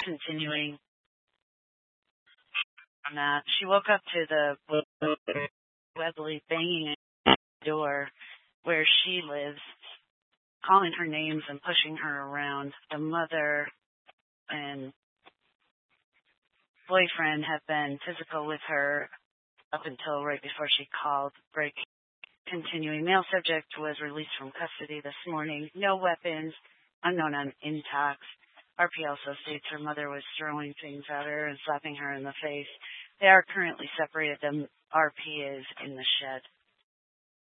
Continuing on that, she woke up to the Webley banging at the door where she lives, calling her names and pushing her around. The mother and boyfriend have been physical with her up until right before she called. Break continuing. Male subject was released from custody this morning. No weapons, unknown on intox. RP also states her mother was throwing things at her and slapping her in the face. They are currently separated. The RP is in the shed.